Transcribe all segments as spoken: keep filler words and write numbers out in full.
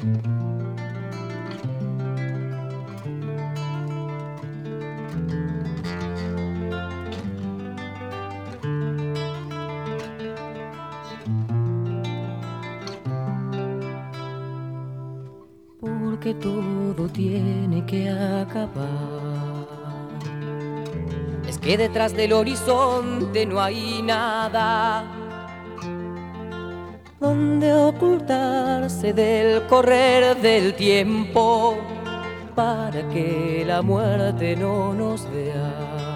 Porque todo tiene que acabar. Es que detrás del horizonte no hay nada donde ocultarse del correr del tiempo, para que la muerte no nos vea.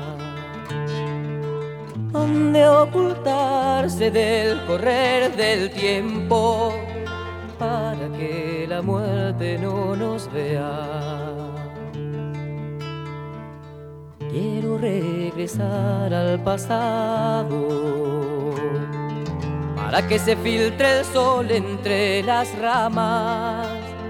Donde ocultarse del correr del tiempo, para que la muerte no nos vea. Quiero regresar al pasado, para que se filtre el sol entre las ramas.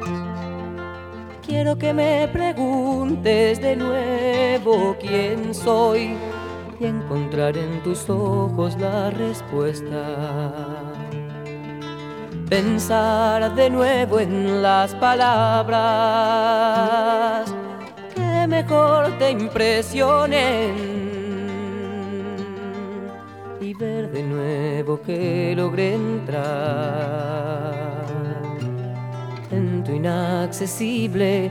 Quiero que me preguntes de nuevo quién soy y encontrar en tus ojos la respuesta. Pensar de nuevo en las palabras que mejor te impresionen, y ver de nuevo que logré entrar en tu inaccesible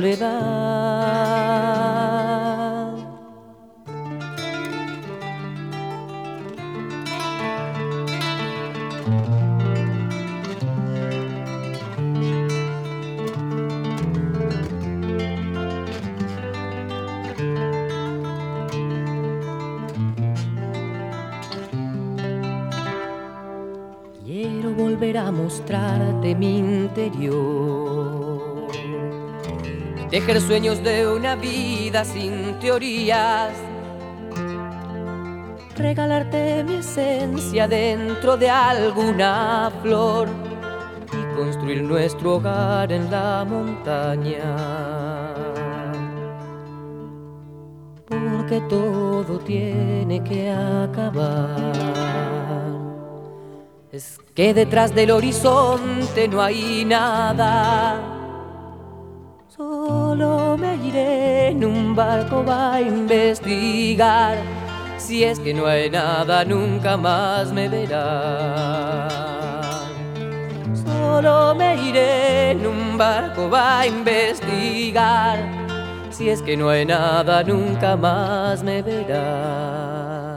soledad. Quiero volver a mostrarte mi interior, tejer sueños de una vida sin teorías, regalarte mi esencia dentro de alguna flor y construir nuestro hogar en la montaña. Porque todo tiene que acabar. Es que detrás del horizonte no hay nada. Solo me iré en un barco a investigar. Si es que no hay nada, nunca más me verán. Solo me iré en un barco a investigar. Si es que no hay nada, nunca más me verán.